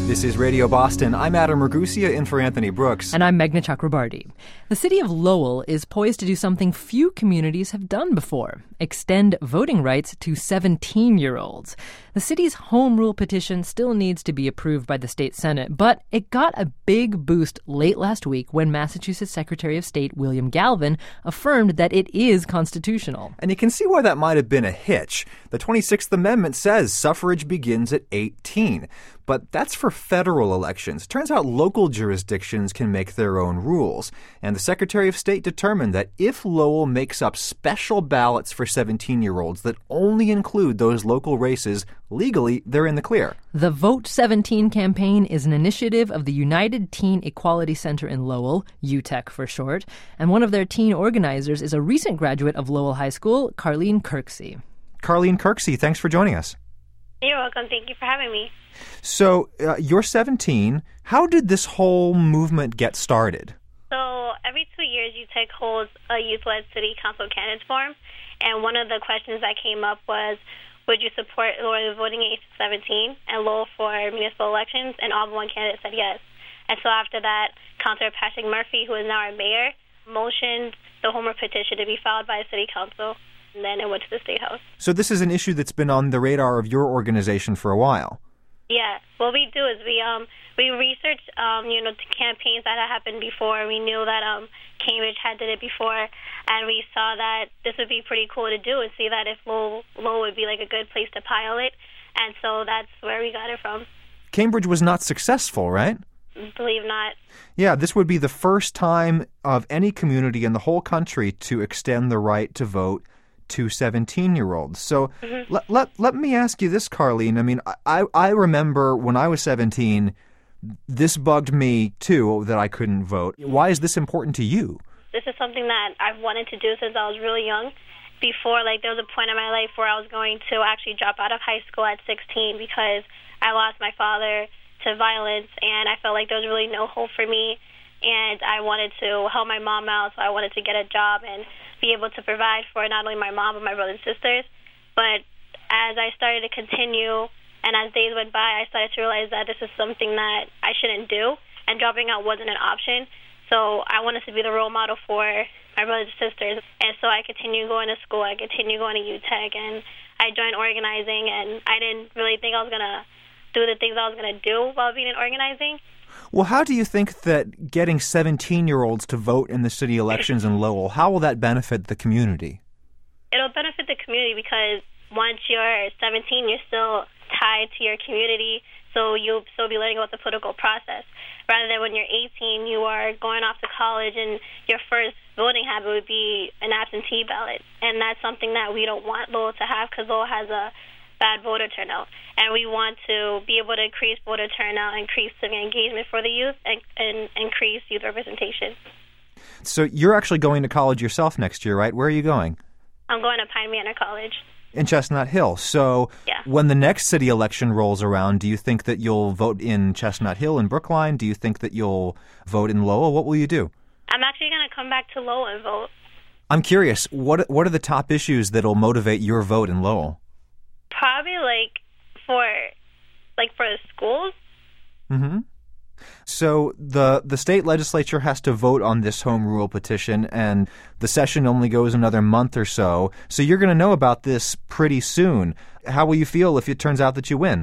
This is Radio Boston. I'm Adam Ragusia in for Anthony Brooks. And I'm Meghna Chakrabarti. The city of Lowell is poised to do something few communities have done before: extend voting rights to 17-year-olds. The city's home rule petition still needs to be approved by the state Senate, but it got a big boost late last week when Massachusetts Secretary of State William Galvin affirmed that it is constitutional. And you can see why that might have been a hitch. The 26th Amendment says suffrage begins at 18. But that's for federal elections. Turns out local jurisdictions can make their own rules. And the Secretary of State determined that if Lowell makes up special ballots for 17-year-olds that only include those local races, legally, they're in the clear. The Vote 17 campaign is an initiative of the United Teen Equality Center in Lowell, UTEC for short, and one of their teen organizers is a recent graduate of Lowell High School, Carlene Kirksey. Carlene Kirksey, thanks for joining us. You're welcome. Thank you for having me. So, you're 17. How did this whole movement get started? So, every 2 years, UTEC holds a youth-led city council candidates forum, and one of the questions that came up was, would you support lowering the voting age to 17 and Lowell for municipal elections? And all but one candidate said yes. And so after that, Councilor Patrick Murphy, who is now our mayor, motioned the home rule petition to be filed by the city council, and then it went to the State House. So this is an issue that's been on the radar of your organization for a while. Yeah. What we do is we researched, campaigns that had happened before. We knew that Cambridge had did it before, and we saw that this would be pretty cool to do and see that if Lowell would be like a good place to pilot. And so that's where we got it from. Cambridge was not successful, right? Believe not. Yeah, this would be the first time of any community in the whole country to extend the right to vote to 17-year-olds. So let me ask you this, Carlene. I mean, I remember when I was 17, this bugged me, too, that I couldn't vote. Why is this important to you? This is something that I've wanted to do since I was really young. Before, there was a point in my life where I was going to actually drop out of high school at 16 because I lost my father to violence, and I felt like there was really no hope for me. And I wanted to help my mom out, so I wanted to get a job and be able to provide for not only my mom but my brothers and sisters. But as I started to continue and as days went by, I started to realize that this is something that I shouldn't do, and dropping out wasn't an option. So I wanted to be the role model for my brothers and sisters. And so I continued going to school, I continued going to UTEC, and I joined organizing, and I didn't really think I was going to do the things I was going to do while being in organizing. Well, how do you think that getting 17-year-olds to vote in the city elections in Lowell, how will that benefit the community? It'll benefit the community because once you're 17, you're still tied to your community, so you'll still be learning about the political process. Rather than when you're 18, you are going off to college and your first voting habit would be an absentee ballot. And that's something that we don't want Lowell to have because Lowell has a bad voter turnout. And we want to be able to increase voter turnout, increase civic engagement for the youth, and increase youth representation. So you're actually going to college yourself next year, right? Where are you going? I'm going to Pine Manor College. In Chestnut Hill. So when the next city election rolls around, do you think that you'll vote in Chestnut Hill and Brookline? Do you think that you'll vote in Lowell? What will you do? I'm actually going to come back to Lowell and vote. I'm curious, what are the top issues that'll motivate your vote in Lowell? Probably for the schools. Mm-hmm. So the state legislature has to vote on this home rule petition, and the session only goes another month or so. So you're going to know about this pretty soon. How will you feel if it turns out that you win?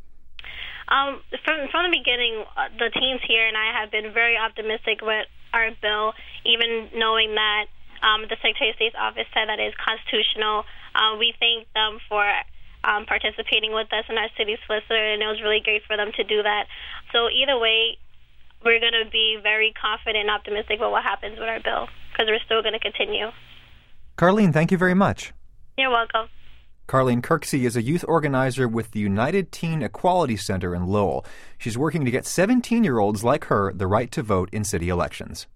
From the beginning, the teams here and I have been very optimistic with our bill, even knowing that the Secretary of State's office said that it is constitutional. We thank them for participating with us in our city solicitor, and it was really great for them to do that. So either way, we're going to be very confident and optimistic about what happens with our bill because we're still going to continue. Carlene, thank you very much. You're welcome. Carlene Kirksey is a youth organizer with the United Teen Equality Center in Lowell. She's working to get 17-year-olds like her the right to vote in city elections.